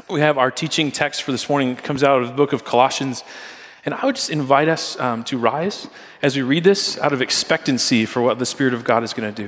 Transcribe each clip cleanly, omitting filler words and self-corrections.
We have our teaching text for this morning. It comes out of the book of Colossians. And I would just invite us to rise as we read this out of expectancy for what the Spirit of God is going to do.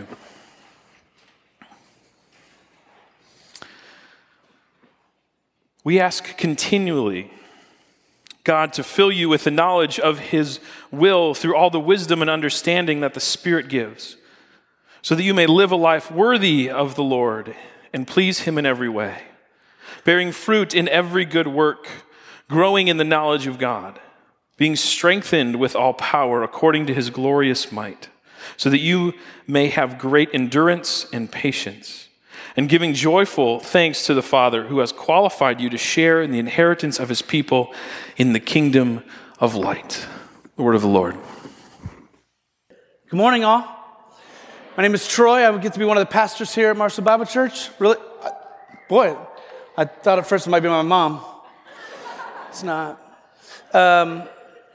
We ask continually, God, to fill you with the knowledge of His will through all the wisdom and understanding that the Spirit gives, so that you may live a life worthy of the Lord and please Him in every way, bearing fruit in every good work, growing in the knowledge of God, being strengthened with all power according to His glorious might, so that you may have great endurance and patience, and giving joyful thanks to the Father who has qualified you to share in the inheritance of His people in the kingdom of light. The word of the Lord. Good morning, all. My name is Troy. I get to be one of the pastors here at Marshall Bible Church. Really? Boy, I thought at first it might be my mom. It's not. Have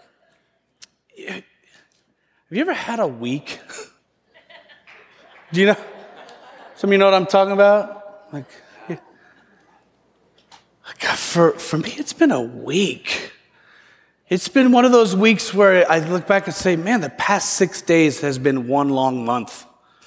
you ever had a week? Do you know? Some of you know what I'm talking about? For me, it's been a week. It's been one of those weeks where I look back and say, man, the past 6 days has been one long month.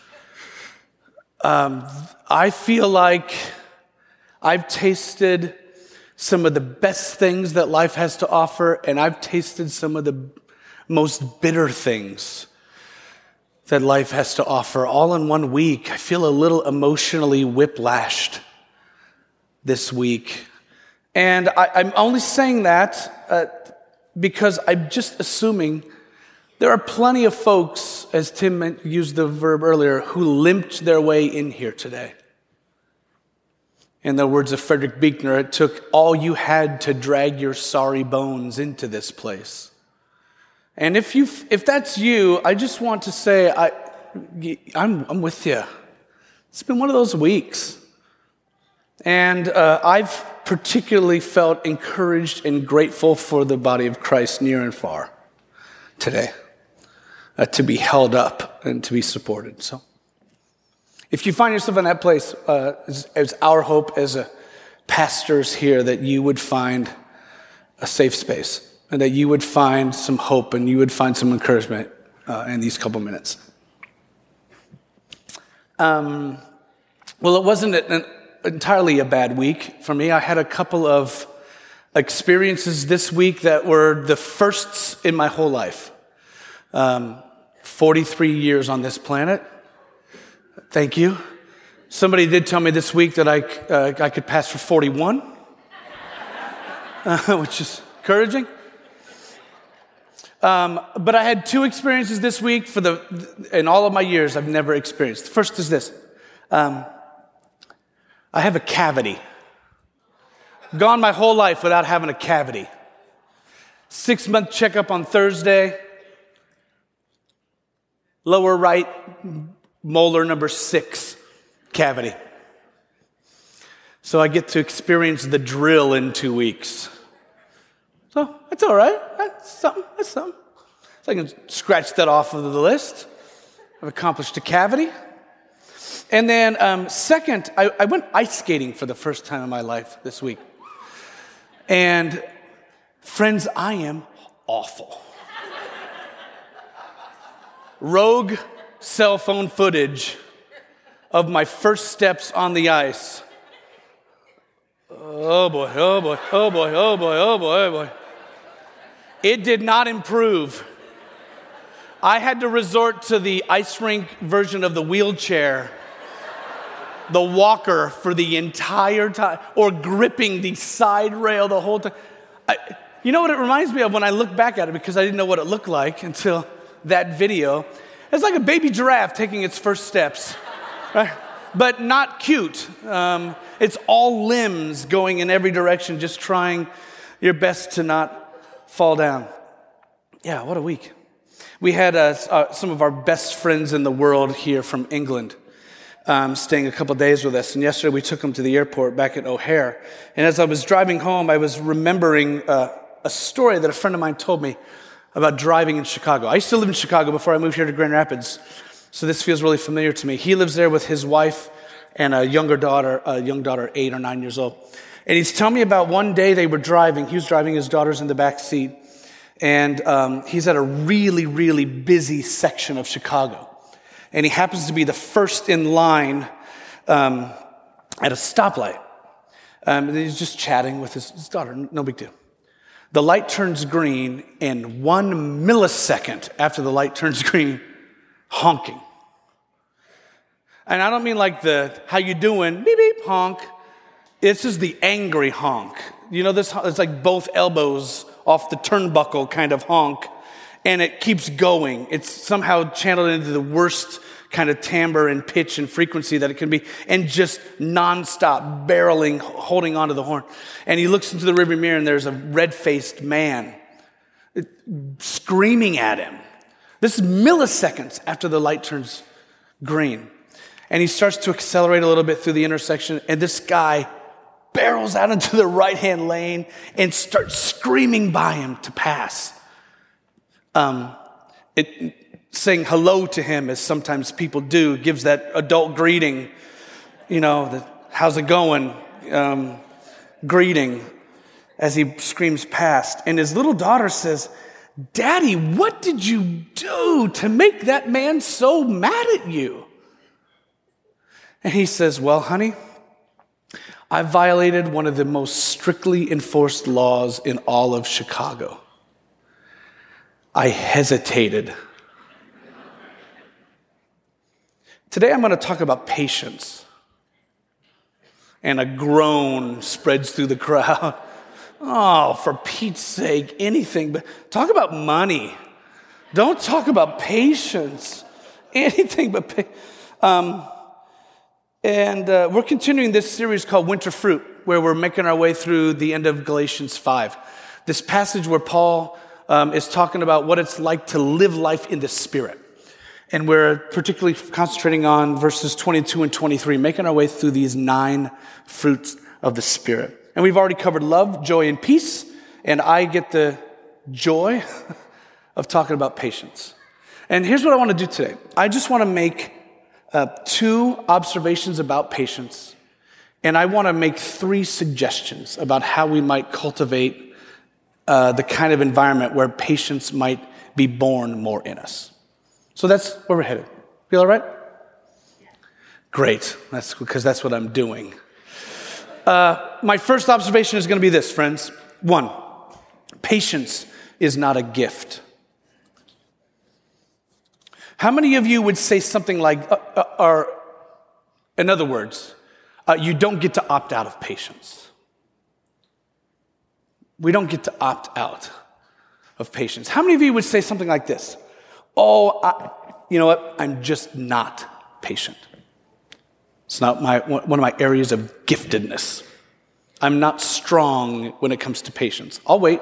I feel like I've tasted some of the best things that life has to offer, and I've tasted some of the most bitter things that life has to offer all in 1 week. I feel a little emotionally whiplashed this week. And I'm only saying that because I'm just assuming there are plenty of folks, as Tim used the verb earlier, who limped their way in here today. In the words of Frederick Buechner, it took all you had to drag your sorry bones into this place. And if that's you, I just want to say I'm with you. It's been one of those weeks. And I've particularly felt encouraged and grateful for the body of Christ near and far today, to be held up and to be supported. So if you find yourself in that place, it's our hope as pastors here that you would find a safe space and that you would find some hope and you would find some encouragement in these couple minutes. Well, it wasn't entirely a bad week for me. I had a couple of experiences this week that were the firsts in my whole life. 43 years on this planet. Thank you. Somebody did tell me this week that I could pass for 41, which is encouraging. But I had two experiences this week in all of my years I've never experienced. The first is this. I have a cavity. Gone my whole life without having a cavity. 6-month checkup on Thursday. Lower right molar number 6 cavity. So I get to experience the drill in 2 weeks. So that's all right. That's something. So I can scratch that off of the list. I've accomplished a cavity. And then second, I went ice skating for the first time in my life this week. And friends, I am awful. Rogue cell phone footage of my first steps on the ice. Oh boy, oh boy, oh boy, oh boy, oh boy, oh boy. It did not improve. I had to resort to the ice rink version of the wheelchair, the walker for the entire time, or gripping the side rail the whole time. You know what it reminds me of when I look back at it, because I didn't know what it looked like until that video? It's like a baby giraffe taking its first steps, right? But not cute. It's all limbs going in every direction, just trying your best to not fall down. Yeah, what a week. We had some of our best friends in the world here from England staying a couple days with us. And yesterday we took them to the airport back at O'Hare. And as I was driving home, I was remembering a story that a friend of mine told me about driving in Chicago. I used to live in Chicago before I moved here to Grand Rapids, so this feels really familiar to me. He lives there with his wife and a young daughter 8 or 9 years old. And he's telling me about one day they were driving. He was driving, his daughter's in the back seat. And he's at a really, really busy section of Chicago. And he happens to be the first in line at a stoplight. And he's just chatting with his daughter, no big deal. The light turns green, and 1 millisecond after the light turns green, honking. And I don't mean like the, how you doing, beep, beep, honk. This is the angry honk. You know, this, it's like both elbows off the turnbuckle kind of honk. And it keeps going. It's somehow channeled into the worst kind of timbre and pitch and frequency that it can be, and just nonstop barreling, holding onto the horn. And he looks into the rearview mirror, and there's a red-faced man screaming at him. This is milliseconds after the light turns green. And he starts to accelerate a little bit through the intersection, and this guy barrels out into the right-hand lane and starts screaming by him to pass. Saying hello to him, as sometimes people do, gives that adult greeting, you know, how's it going, greeting, as he screams past. And his little daughter says, "Daddy, what did you do to make that man so mad at you?" And he says, "Well, honey, I violated one of the most strictly enforced laws in all of Chicago. I hesitated." Today I'm going to talk about patience. And a groan spreads through the crowd. Oh, for Pete's sake, anything but talk about money. Don't talk about patience. Anything but we're continuing this series called Winter Fruit, where we're making our way through the end of Galatians 5. This passage where Paul is talking about what it's like to live life in the Spirit. And we're particularly concentrating on verses 22 and 23, making our way through these 9 fruits of the Spirit. And we've already covered love, joy, and peace. And I get the joy of talking about patience. And here's what I want to do today. I just want to make 2 observations about patience. And I want to make 3 suggestions about how we might cultivate the kind of environment where patience might be born more in us. So that's where we're headed. Feel all right? Great. That's because that's what I'm doing. My first observation is going to be this, friends. 1, patience is not a gift. How many of you would say something like, or in other words, you don't get to opt out of patience? We don't get to opt out of patience. How many of you would say something like this? Oh, you know what? I'm just not patient. It's not one of my areas of giftedness. I'm not strong when it comes to patience. I'll wait.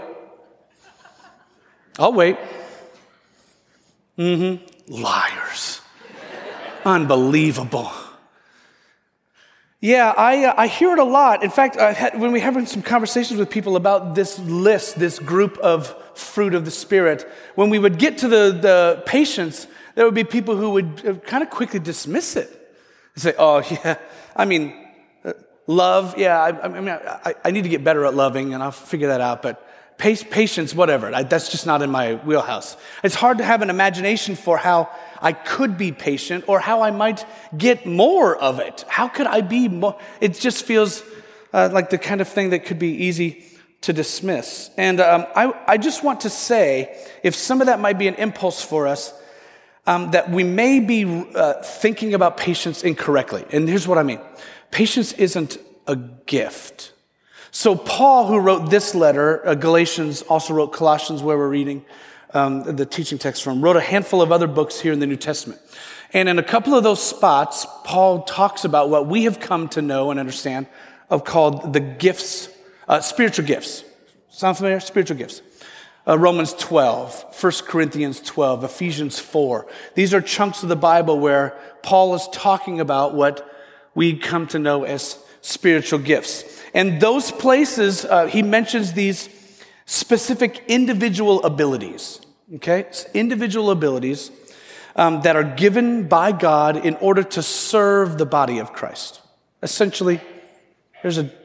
Liars. Unbelievable. Yeah, I hear it a lot. In fact, when we're having some conversations with people about this list, this group of fruit of the Spirit, when we would get to the patience, there would be people who would kind of quickly dismiss it. Say, oh, yeah, I mean, love, yeah, I need to get better at loving, and I'll figure that out, but patience, whatever, that's just not in my wheelhouse. It's hard to have an imagination for how I could be patient or how I might get more of it. How could I be more? It just feels like the kind of thing that could be easy to dismiss. And I just want to say, if some of that might be an impulse for us, that we may be thinking about patience incorrectly. And here's what I mean. Patience isn't a gift. So Paul, who wrote this letter, Galatians, also wrote Colossians, where we're reading the teaching text from, wrote a handful of other books here in the New Testament. And in a couple of those spots, Paul talks about what we have come to know and understand of called the gifts, spiritual gifts. Sound familiar? Spiritual gifts. Romans 12, 1 Corinthians 12, Ephesians 4. These are chunks of the Bible where Paul is talking about what we come to know as spiritual gifts. And those places, he mentions these specific individual abilities, okay? Individual abilities that are given by God in order to serve the body of Christ. Essentially, here's a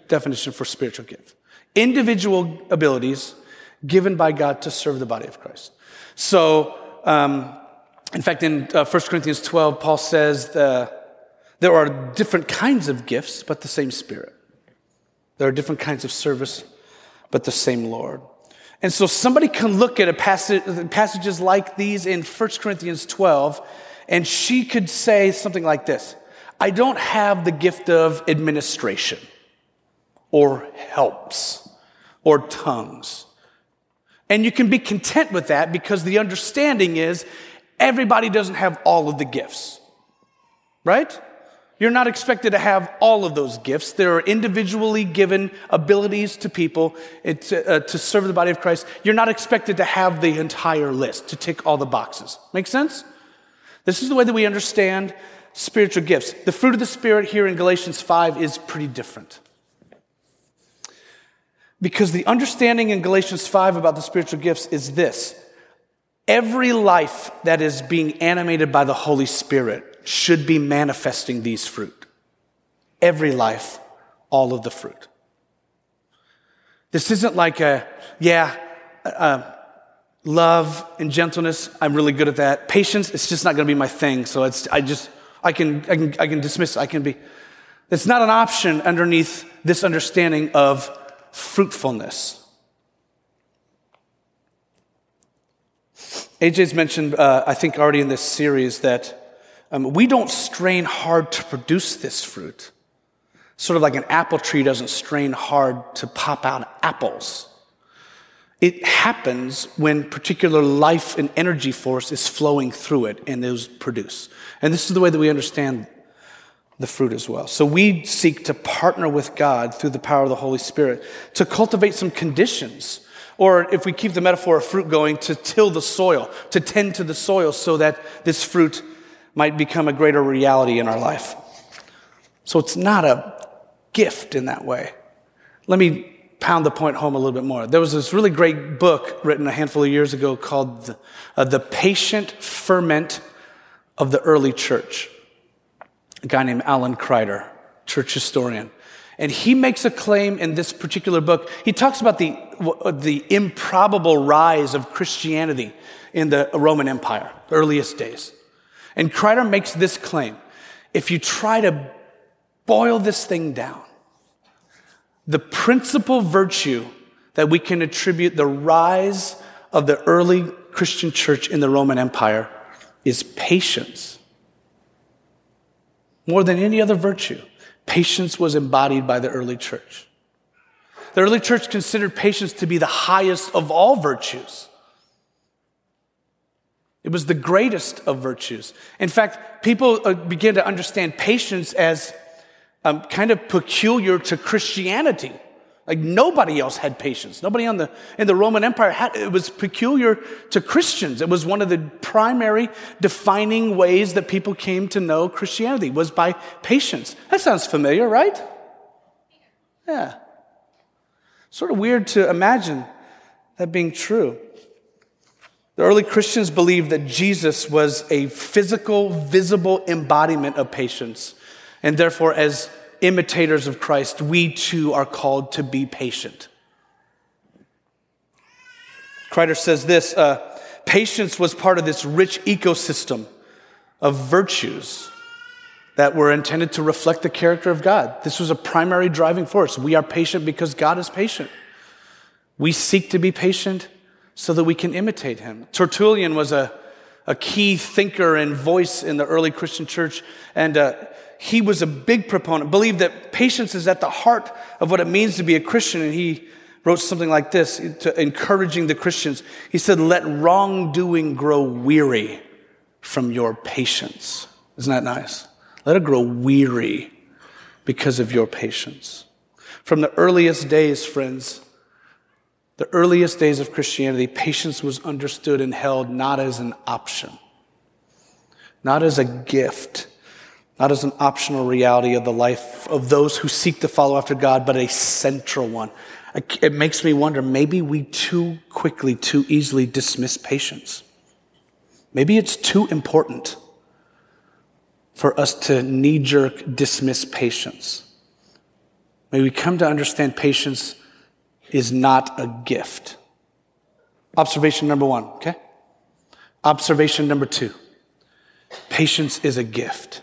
definition for spiritual gift. Individual abilities given by God to serve the body of Christ. So, in fact, in 1 Corinthians 12, Paul says there are different kinds of gifts, but the same Spirit. There are different kinds of service, but the same Lord. And so somebody can look at passages like these in 1 Corinthians 12, and she could say something like this: I don't have the gift of administration or helps or tongues. And you can be content with that because the understanding is everybody doesn't have all of the gifts, right? You're not expected to have all of those gifts. There are individually given abilities to people to serve the body of Christ. You're not expected to have the entire list, to tick all the boxes. Make sense? This is the way that we understand spiritual gifts. The fruit of the Spirit here in Galatians 5 is pretty different. Because the understanding in Galatians 5 about the spiritual gifts is this: every life that is being animated by the Holy Spirit should be manifesting these fruit. Every life, all of the fruit. This isn't like love and gentleness, I'm really good at that. Patience, it's just not going to be my thing, so I can dismiss it. It's not an option underneath this understanding of fruitfulness. AJ's mentioned, I think already in this series, that we don't strain hard to produce this fruit. Sort of like an apple tree doesn't strain hard to pop out apples. It happens when particular life and energy force is flowing through it and those produce. And this is the way that we understand the fruit as well. So we seek to partner with God through the power of the Holy Spirit to cultivate some conditions, or if we keep the metaphor of fruit going, to till the soil, to tend to the soil so that this fruit might become a greater reality in our life. So it's not a gift in that way. Let me pound the point home a little bit more. There was this really great book written a handful of years ago called The Patient Ferment of the Early Church. A guy named Alan Kreider, church historian. And he makes a claim in this particular book. He talks about the improbable rise of Christianity in the Roman Empire, the earliest days. And Kreider makes this claim: if you try to boil this thing down, the principal virtue that we can attribute the rise of the early Christian church in the Roman Empire is patience. More than any other virtue, patience was embodied by the early church. The early church considered patience to be the highest of all virtues. It was the greatest of virtues. In fact, people began to understand patience as kind of peculiar to Christianity. Like nobody else had patience. Nobody in the Roman Empire had it. It was peculiar to Christians. It was one of the primary defining ways that people came to know Christianity was by patience. That sounds familiar, right? Yeah. Sort of weird to imagine that being true. The early Christians believed that Jesus was a physical, visible embodiment of patience. And therefore, as imitators of Christ, we too are called to be patient. Kreider says this: patience was part of this rich ecosystem of virtues that were intended to reflect the character of God. This was a primary driving force. We are patient because God is patient. We seek to be patient so that we can imitate him. Tertullian was a key thinker and voice in the early Christian church, and he was a big proponent, believed that patience is at the heart of what it means to be a Christian, and he wrote something like this, encouraging the Christians. He said, "Let wrongdoing grow weary from your patience." Isn't that nice? Let it grow weary because of your patience. From the earliest days, friends, the earliest days of Christianity, patience was understood and held not as an option, not as a gift, not as an optional reality of the life of those who seek to follow after God, but a central one. It makes me wonder, maybe we too quickly, too easily dismiss patience. Maybe it's too important for us to knee-jerk dismiss patience. may we come to understand patience is not a gift. Observation number 1, okay? Observation number 2, patience is a gift.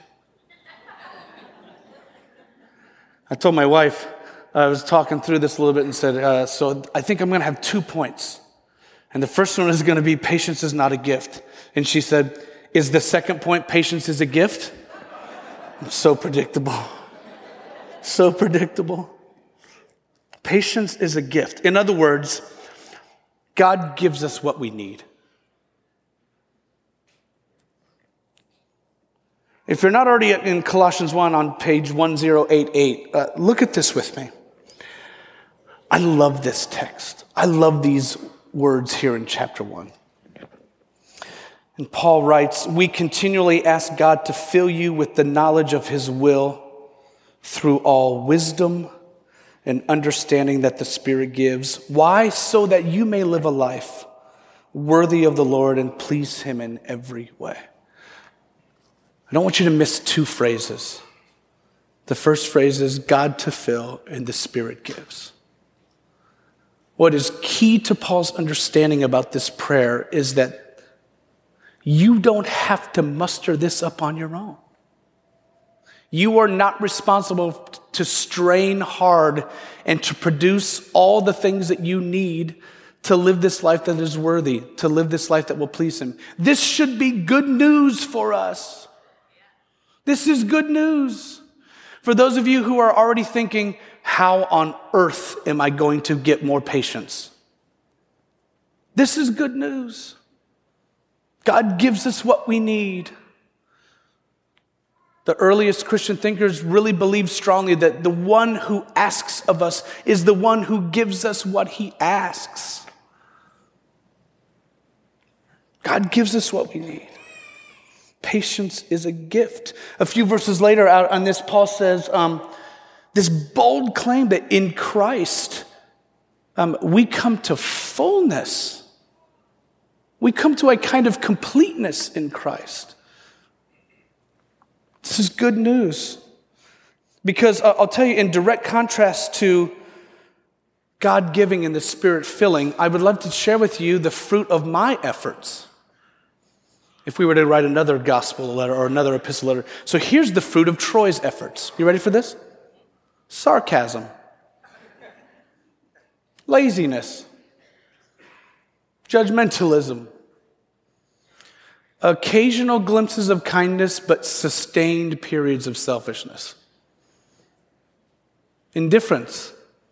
I told my wife, I was talking through this a little bit and said, so I think I'm going to have 2 points. And the first one is going to be patience is not a gift. And she said, is the second point patience is a gift? So predictable. So predictable. Patience is a gift. In other words, God gives us what we need. If you're not already in Colossians 1 on page 1088, look at this with me. I love this text. I love these words here in chapter 1. And Paul writes, we continually ask God to fill you with the knowledge of his will through all wisdom and understanding that the Spirit gives. Why? So that you may live a life worthy of the Lord and please him in every way. I don't want you to miss 2 phrases. The first phrase is God to fill and the Spirit gives. What is key to Paul's understanding about this prayer is that you don't have to muster this up on your own. You are not responsible to strain hard and to produce all the things that you need to live this life that is worthy, to live this life that will please him. This should be good news for us. This is good news. For those of you who are already thinking, how on earth am I going to get more patience? This is good news. God gives us what we need. The earliest Christian thinkers really believed strongly that the one who asks of us is the one who gives us what he asks. God gives us what we need. Patience is a gift. A few verses later out on this, Paul says this bold claim that in Christ we come to fullness. We come to a kind of completeness in Christ. This is good news. Because I'll tell you, in direct contrast to God giving and the Spirit filling, I would love to share with you the fruit of my efforts. If we were to write another gospel letter or another epistle letter. So here's the fruit of Troy's efforts. You ready for this? Sarcasm. Laziness. Judgmentalism. Occasional glimpses of kindness, but sustained periods of selfishness. Indifference.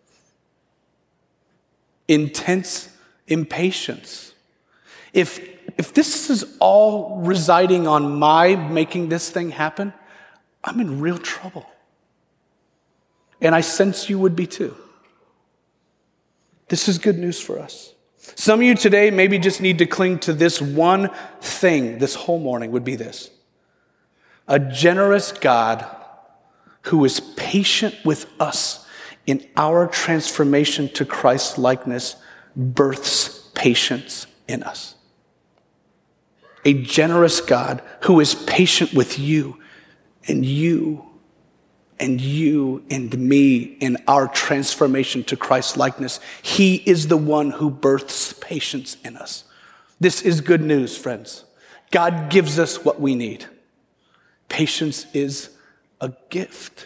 Intense impatience. If this is all residing on my making this thing happen, I'm in real trouble. And I sense you would be too. This is good news for us. Some of you today maybe just need to cling to this one thing this whole morning would be this. A generous God who is patient with us in our transformation to Christ's likeness births patience in us. A generous God who is patient with you and you and you and me in our transformation to Christ's likeness. He is the one who births patience in us. This is good news, friends. God gives us what we need. Patience is a gift.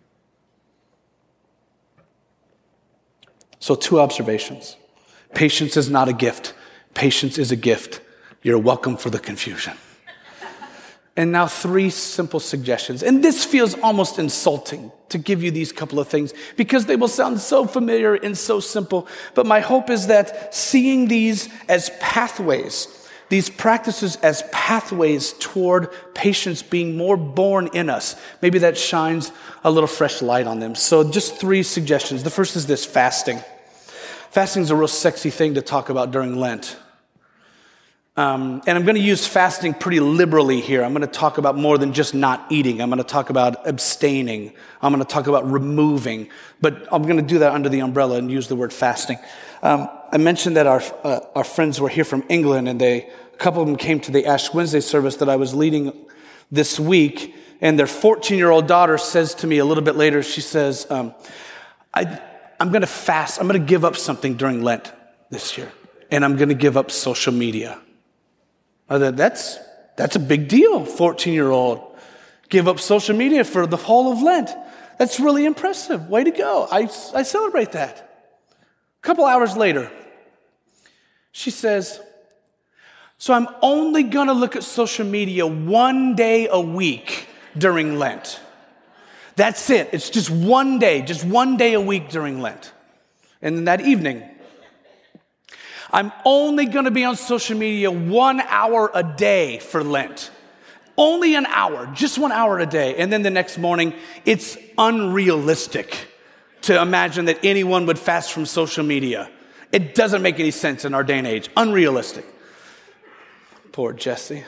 So 2 observations. Patience is not a gift. Patience is a gift. You're welcome for the confusion. And now 3 simple suggestions. And this feels almost insulting to give you these couple of things because they will sound so familiar and so simple. But my hope is that seeing these as pathways, these practices as pathways toward patience being more born in us, maybe that shines a little fresh light on them. So just 3 suggestions. The first is this: fasting. Fasting is a real sexy thing to talk about during Lent. And I'm going to use fasting pretty liberally here. I'm going to talk about more than just not eating. I'm going to talk about abstaining. I'm going to talk about removing. But I'm going to do that under the umbrella and use the word fasting. I mentioned that our friends were here from England, and a couple of them came to the Ash Wednesday service that I was leading this week. And their 14-year-old daughter says to me a little bit later, she says, I'm going to fast. I'm going to give up something during Lent this year, and I'm going to give up social media. That's a big deal, 14-year-old. Give up social media for the whole of Lent. That's really impressive. Way to go. I celebrate that. A couple hours later, she says, so I'm only going to look at social media one day a week during Lent. That's it. It's just one day a week during Lent. And then that evening, I'm only going to be on social media 1 hour a day for Lent. Only an hour, just 1 hour a day. And then the next morning, it's unrealistic to imagine that anyone would fast from social media. It doesn't make any sense in our day and age. Unrealistic. Poor Jesse.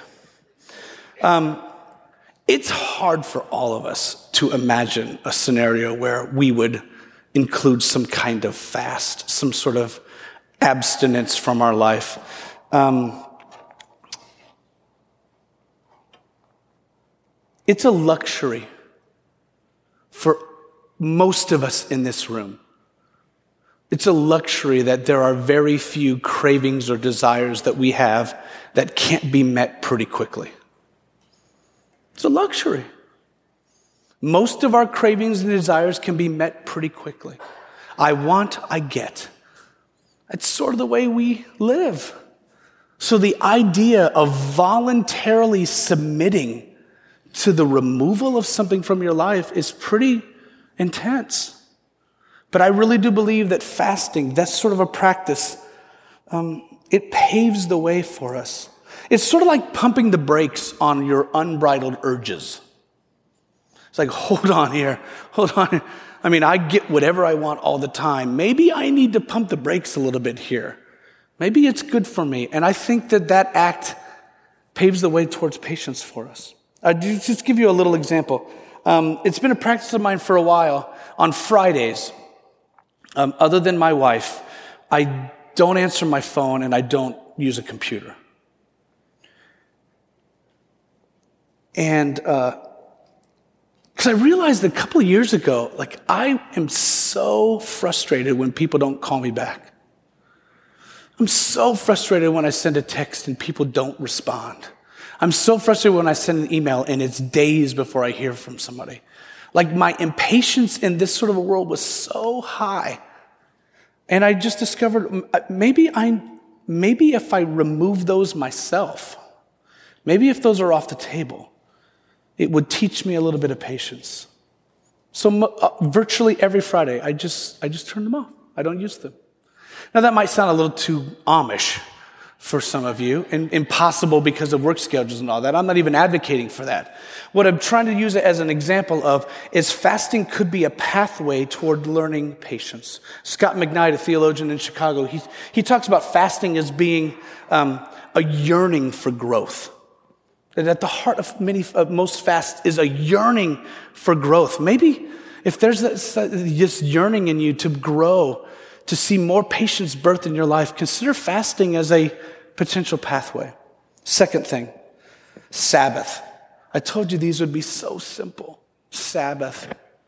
It's hard for all of us to imagine a scenario where we would include some kind of fast, some sort of abstinence from our life. It's a luxury for most of us in this room. It's a luxury that there are very few cravings or desires that we have that can't be met pretty quickly. It's a luxury. Most of our cravings and desires can be met pretty quickly. I want, I get. That's sort of the way we live. So the idea of voluntarily submitting to the removal of something from your life is pretty intense. But I really do believe that fasting, that's sort of a practice, it paves the way for us. It's sort of like pumping the brakes on your unbridled urges. It's like, hold on here. I mean, I get whatever I want all the time. Maybe I need to pump the brakes a little bit here. Maybe it's good for me. And I think that act paves the way towards patience for us. I'll just give you a little example. It's been a practice of mine for a while. On Fridays, other than my wife, I don't answer my phone and I don't use a computer. And because I realized a couple of years ago, like, I am so frustrated when people don't call me back. I'm so frustrated when I send a text and people don't respond. I'm so frustrated when I send an email and it's days before I hear from somebody. Like, my impatience in this sort of a world was so high. And I just discovered maybe if I remove those myself, maybe if those are off the table, it would teach me a little bit of patience. So virtually every Friday, I just turn them off. I don't use them. Now, that might sound a little too Amish for some of you, and impossible because of work schedules and all that. I'm not even advocating for that. What I'm trying to use it as an example of is fasting could be a pathway toward learning patience. Scott McKnight, a theologian in Chicago, he talks about fasting as being a yearning for growth. That at the heart of most fasts is a yearning for growth. Maybe if there's this yearning in you to grow, to see more patience birthed in your life, consider fasting as a potential pathway. Second thing, Sabbath. I told you these would be so simple. Sabbath.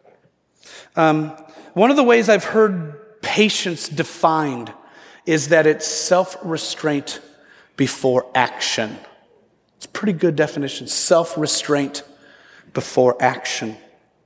One of the ways I've heard patience defined is that it's self-restraint before action. It's a pretty good definition. Self-restraint before action.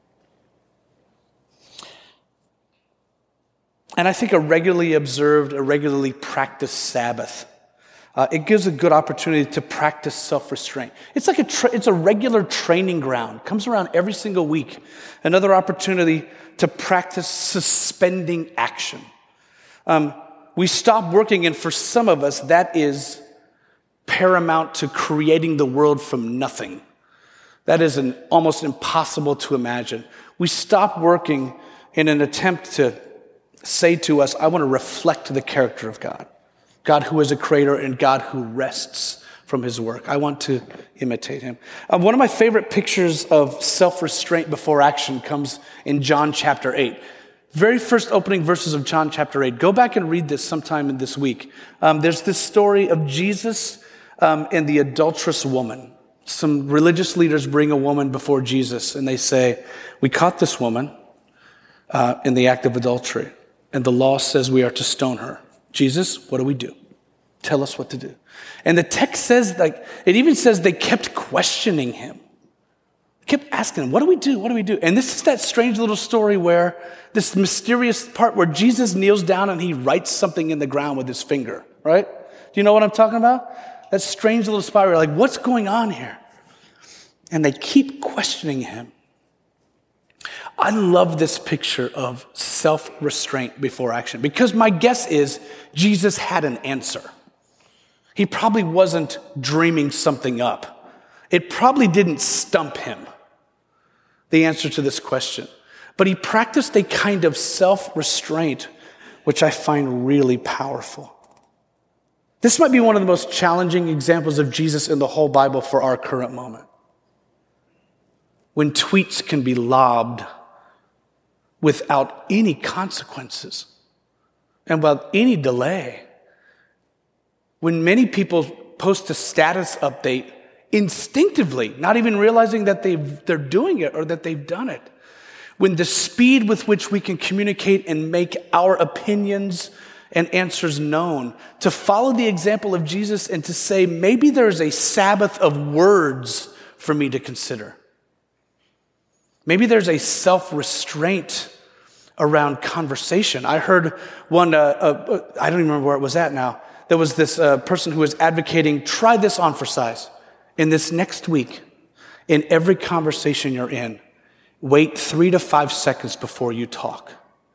And I think a regularly observed, a regularly practiced Sabbath, it gives a good opportunity to practice self-restraint. It's like it's a regular training ground. Comes around every single week. Another opportunity to practice suspending action. We stop working, and for some of us, that is paramount to creating the world from nothing. That is almost impossible to imagine. We stop working in an attempt to say to us, I want to reflect the character of God. God who is a creator and God who rests from his work. I want to imitate him. One of my favorite pictures of self-restraint before action comes in John chapter 8. Very first opening verses of John chapter 8. Go back and read this sometime in this week. There's this story of Jesus and the adulterous woman. Some religious leaders bring a woman before Jesus and they say, we caught this woman in the act of adultery. And the law says we are to stone her. Jesus, what do we do? Tell us what to do. And the text says, it even says they kept questioning him. Kept asking him, what do we do? What do we do? And this is that strange little story where this mysterious part where Jesus kneels down and he writes something in the ground with his finger, right? Do you know what I'm talking about? That strange little spot where you're like, what's going on here? And they keep questioning him. I love this picture of self-restraint before action because my guess is Jesus had an answer. He probably wasn't dreaming something up. It probably didn't stump him, the answer to this question. But he practiced a kind of self-restraint, which I find really powerful. This might be one of the most challenging examples of Jesus in the whole Bible for our current moment. When tweets can be lobbed without any consequences and without any delay. When many people post a status update instinctively, not even realizing that they're doing it or that they've done it. When the speed with which we can communicate and make our opinions and answers known, to follow the example of Jesus and to say, maybe there's a Sabbath of words for me to consider. Maybe there's a self-restraint around conversation. I heard one, I don't even remember where it was at now. There was this person who was advocating, try this on for size. In this next week, in every conversation you're in, wait 3 to 5 seconds before you talk.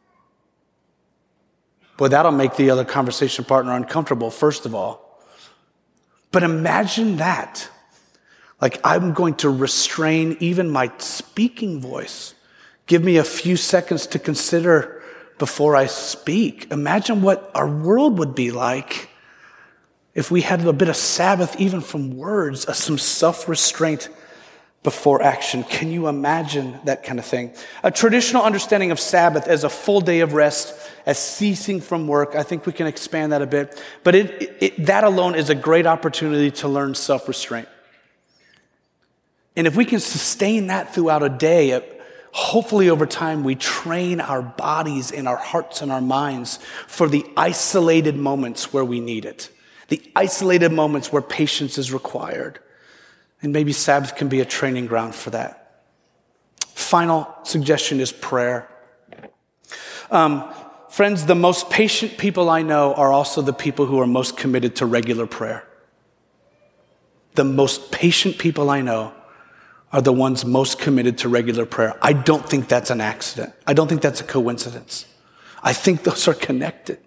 Boy, that'll make the other conversation partner uncomfortable, first of all. But imagine that. Like, I'm going to restrain even my speaking voice. Give me a few seconds to consider before I speak. Imagine what our world would be like if we had a bit of Sabbath even from words, some self-restraint before action. Can you imagine that kind of thing? A traditional understanding of Sabbath as a full day of rest, as ceasing from work, I think we can expand that a bit. But that alone is a great opportunity to learn self-restraint. And if we can sustain that throughout a day, hopefully over time we train our bodies and our hearts and our minds for the isolated moments where we need it. The isolated moments where patience is required. And maybe Sabbath can be a training ground for that. Final suggestion is prayer. Friends, the most patient people I know are also the people who are most committed to regular prayer. The most patient people I know are the ones most committed to regular prayer. I don't think that's an accident. I don't think that's a coincidence. I think those are connected.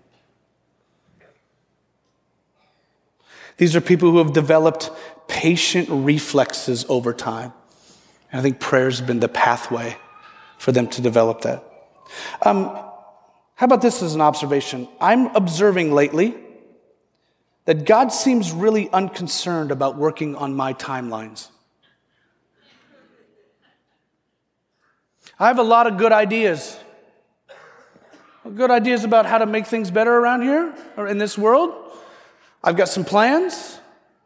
These are people who have developed patient reflexes over time. And I think prayer's been the pathway for them to develop that. How about this as an observation? I'm observing lately that God seems really unconcerned about working on my timelines. I have a lot of good ideas. Good ideas about how to make things better around here or in this world. I've got some plans.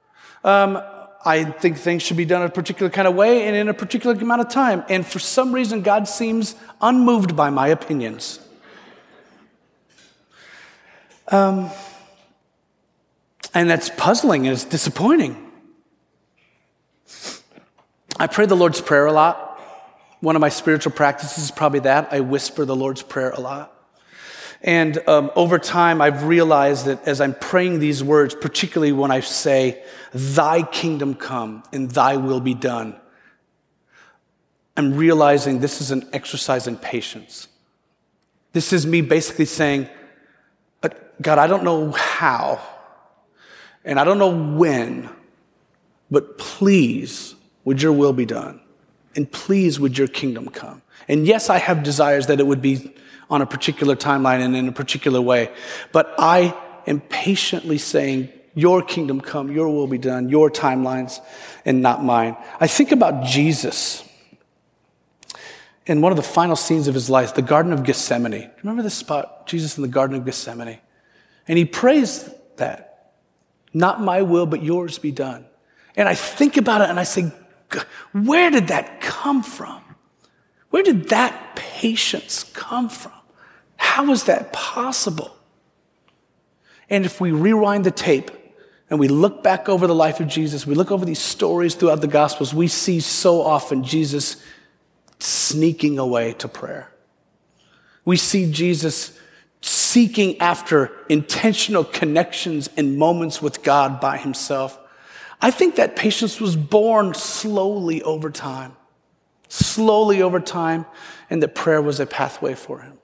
I think things should be done a particular kind of way and in a particular amount of time. And for some reason, God seems unmoved by my opinions. And that's puzzling and it's disappointing. I pray the Lord's Prayer a lot. One of my spiritual practices is probably that. I whisper the Lord's Prayer a lot. And over time, I've realized that as I'm praying these words, particularly when I say, thy kingdom come and thy will be done, I'm realizing this is an exercise in patience. This is me basically saying, God, I don't know how, and I don't know when, but please, would your will be done? And please, would your kingdom come? And yes, I have desires that it would be on a particular timeline and in a particular way. But I am patiently saying, your kingdom come, your will be done, your timelines, and not mine. I think about Jesus in one of the final scenes of his life, the Garden of Gethsemane. Remember this spot, Jesus in the Garden of Gethsemane? And he prays that, not my will, but yours be done. And I think about it and I say, where did that come from? Where did that patience come from? How is that possible? And if we rewind the tape and we look back over the life of Jesus, we look over these stories throughout the Gospels, we see so often Jesus sneaking away to prayer. We see Jesus seeking after intentional connections and moments with God by himself. I think that patience was born slowly over time, and that prayer was a pathway for him.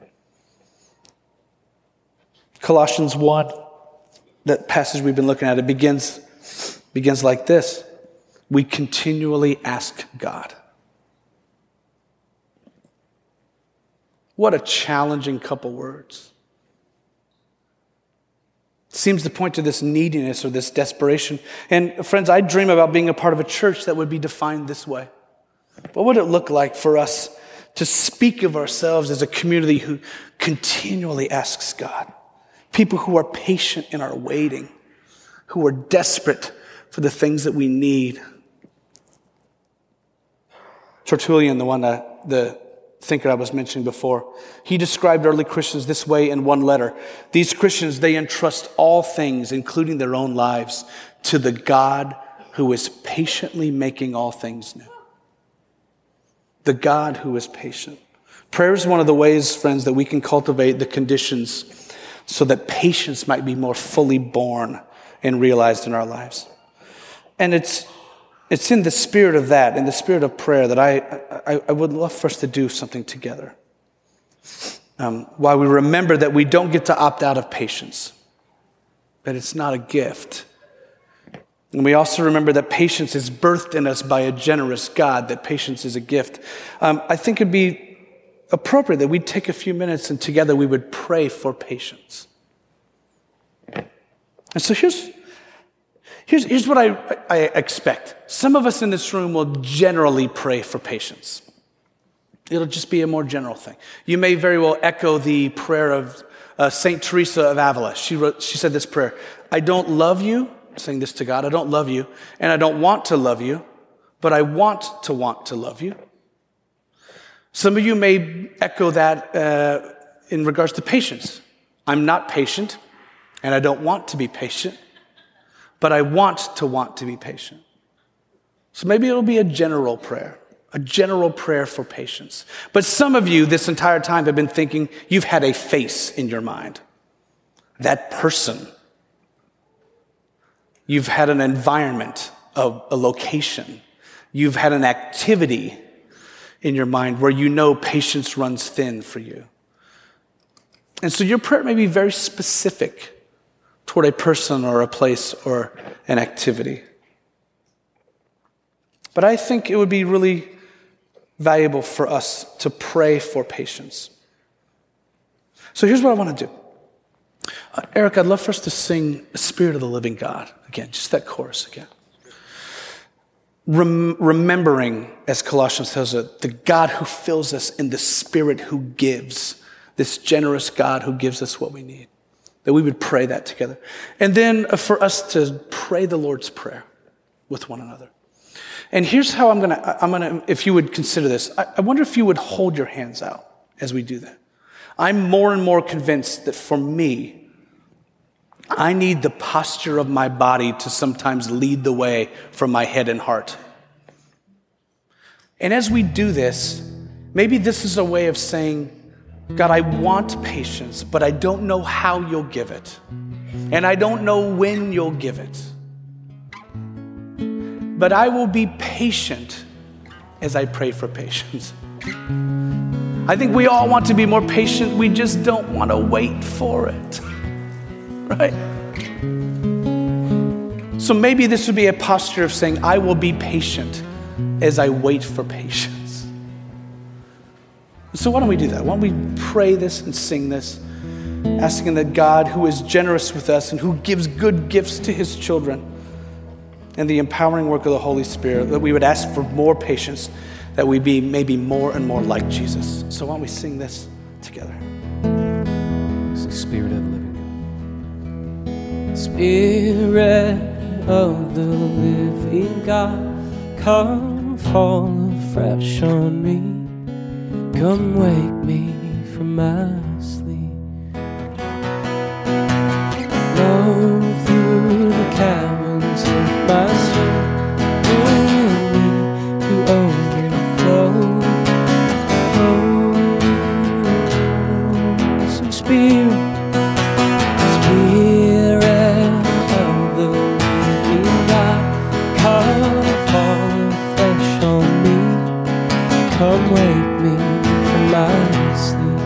Colossians 1, that passage we've been looking at, it begins like this. We continually ask God. What a challenging couple words. Seems to point to this neediness or this desperation. And friends, I dream about being a part of a church that would be defined this way. What would it look like for us to speak of ourselves as a community who continually asks God? People who are patient in our waiting, who are desperate for the things that we need. Tertullian, the thinker I was mentioning before, he described early Christians this way in one letter. These Christians, they entrust all things, including their own lives, to the God who is patiently making all things new. The God who is patient. Prayer is one of the ways, friends, that we can cultivate the conditions so that patience might be more fully born and realized in our lives. And it's in the spirit of that, in the spirit of prayer, that I would love for us to do something together. While we remember that we don't get to opt out of patience, that it's not a gift. And we also remember that patience is birthed in us by a generous God, that patience is a gift. I think it'd be appropriate that we'd take a few minutes and together we would pray for patience. And so here's what I expect. Some of us in this room will generally pray for patience. It'll just be a more general thing. You may very well echo the prayer of St. Teresa of Avila. She said this prayer: I don't love you, saying this to God, I don't love you, and I don't want to love you, but I want to love you. Some of you may echo that in regards to patience. I'm not patient, and I don't want to be patient, but I want to be patient. So maybe it'll be a general prayer for patience. But some of you this entire time have been thinking you've had a face in your mind. That person. You've had an environment, a location. You've had an activity in your mind where you know patience runs thin for you. And so your prayer may be very specific toward a person or a place or an activity. But I think it would be really valuable for us to pray for patience. So here's what I want to do. Eric, I'd love for us to sing Spirit of the Living God. Again, just that chorus again. Remembering, as Colossians tells us, the God who fills us and the Spirit who gives, this generous God who gives us what we need. That we would pray that together. And then for us to pray the Lord's Prayer with one another. And here's how I'm gonna, if you would consider this, I wonder if you would hold your hands out as we do that. I'm more and more convinced that for me, I need the posture of my body to sometimes lead the way from my head and heart. And as we do this, maybe this is a way of saying, God, I want patience, but I don't know how you'll give it. And I don't know when you'll give it. But I will be patient as I pray for patience. I think we all want to be more patient. We just don't want to wait for it. Right? So maybe this would be a posture of saying, I will be patient as I wait for patience. So why don't we do that? Why don't we pray this and sing this, asking that God, who is generous with us and who gives good gifts to his children, and the empowering work of the Holy Spirit, that we would ask for more patience, that we be maybe more and more like Jesus. So why don't we sing this together? It's the Spirit of the living God. Spirit of the living God, come fall afresh on me. Come wake me from my sleep. Blow through the caverns of my soul, bringing me to overflow. Oh, sing Spirit, Spirit of the living God, come fall afresh on me. Come wake me from my sleep.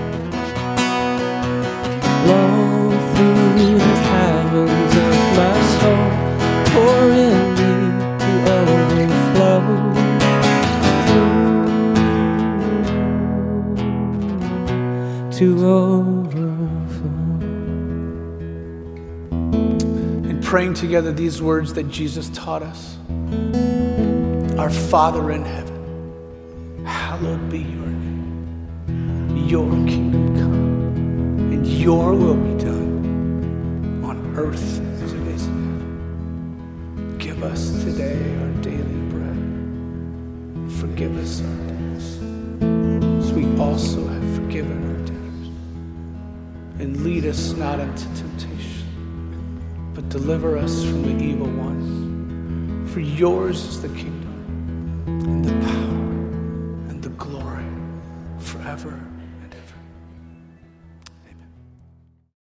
Blow through the caverns of my soul, pour in me to overflow. To overflow. And praying together these words that Jesus taught us. Our Father in heaven, hallowed be your name. Your kingdom come, and your will be done on earth as it is in heaven. Give us today our daily bread. Forgive us our debts, as we also have forgiven our debtors. And lead us not into temptation, but deliver us from the evil one. For yours is the kingdom, and the power, and the glory forever.